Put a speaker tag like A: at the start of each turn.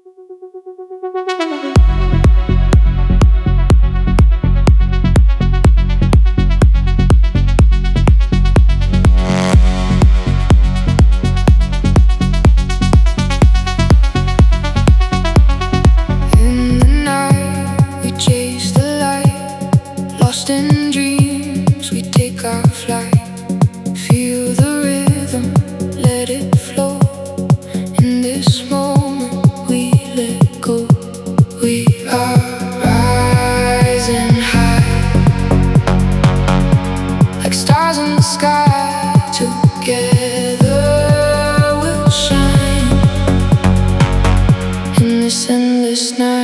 A: Lost in dreams, we take our flight. Feel the rhythm, let it flow. In this moment, we let go. We are rising high, like stars in the sky. Together we'll shine in this endless night.